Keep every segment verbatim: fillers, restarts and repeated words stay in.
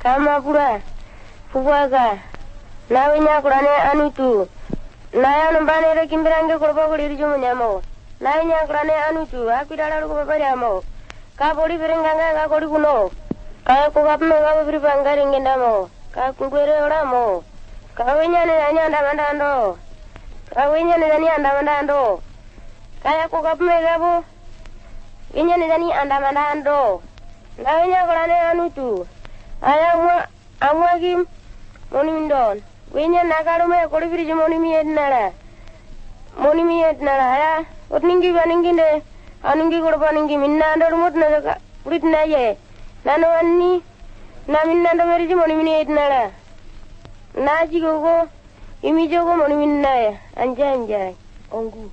kama pura fuwaga nawenya kurane anutu naya nombane re kimberange korba gori rijo nyamo nawenya kurane anutu apirala ko babariamo ka bori berenganga ga gori kuno ka ko gapme ga bri bangari ngendamo ka kungere oramo ka wenya ne anya ndamandando ka wenya ne anya ndamandando kaya ko gapme ga bo wenya ne anya ndamandando nawenya kurane anutu aya mwa amwagi monimindon wenya nagarume kori bri moni mi ednara moni mi ednara aya otningi baninginde aningi korbaningi minna ndor mutna ka uritna ye nano anni na minna ndo meri moni mi ednara naji gogo imi jogo moni minna ye anja anja ongu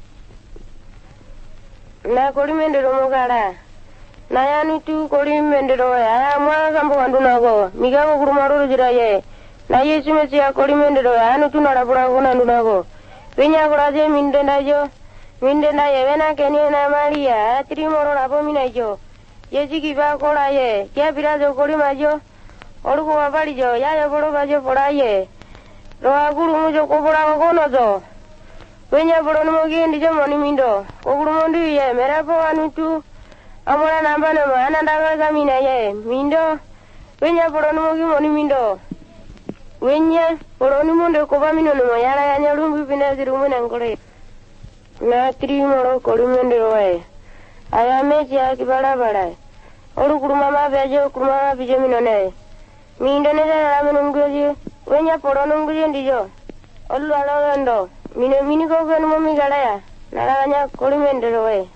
na kori mendero mogara na yani tu kori mendero ya mwa kambo anduna go migago kurumaro jiraye na yesu mesia kori mendero anu tu nara pura ko nanduna go wenya koraje minde najo minde na yevena keni na maria trimoro rabo minajo yesu ki ba koraye kya birajo kori majo oru ko babari jo ya yo boro bajo poraye roa guru mujo ko pora ko no jo wenya boro no gi ndijo moni mindo ko guru mondi ye mera po anu tu amora namba no mana ndanga gamina ye mindo wenya boro no gi moni mindo wenya boro ni mondo ko ba mino no yara ya nyarumbi bina zirumu nangore na tri moro ko rumende roe aya meji aki bada bada oru kuruma ma bejo kuruma ma bijo mino ne mindo ne da ramen ngoji wenya boro no ngoji ndijo ollu ala ndo mino mini ko ko no mi gada ya nara nya ko rumende roe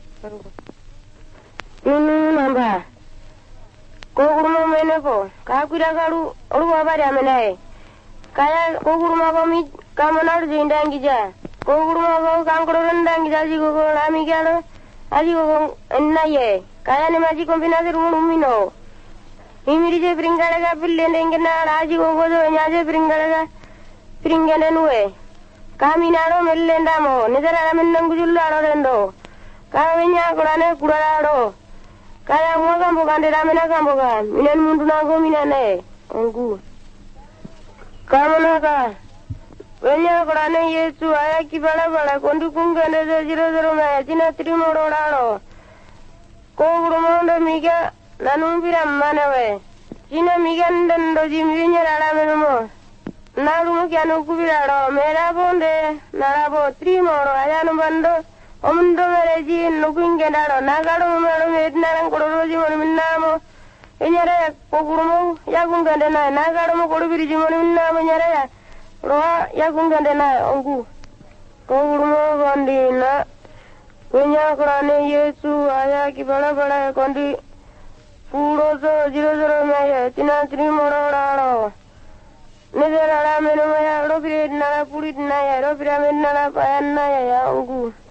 nunu namba ko kuruma mene ko ka kira garu oru babari amenae kaya ko kuruma ko mi kamanar jindangi ja ko kuruma ko kankoro randangi ja ji ko lami galo aji ko ennaye kaya ne maji kombinasi rumino imiri je bringale ga pille ndengena aji ko go nyaje bringale ga bringene nuwe kaminaro mellendamo nidara mennangu jullo aro rendo kawenya kurane kuraro kaya mo gambo gande ramena gambo ga minen mundu na go minane ongu kamana ka wenya kurane yesu aya ki bala bala kondu kungane de jiro jiro ma jina trimoro raro ko gurumondo miga nanu biram manawe jina miga ndando jiminya rara menumo nalu mo kyanu kubiraro mera bonde narabo trimoro aya no bando omundo mereji nukunge daro nagaro mero mednaran kororoji mon minnamo enyare ko gurumo yagungande na nagaro mo korobiri jimon minnamo nyare ya roa yagungande na ongu ko gurumo gondi na wenya kurane yesu aya ki bala bala kondi puro so jiro jiro maya tina tri moro raro nidera meno maya robire na purit na ya robira menna na payan na ya ongu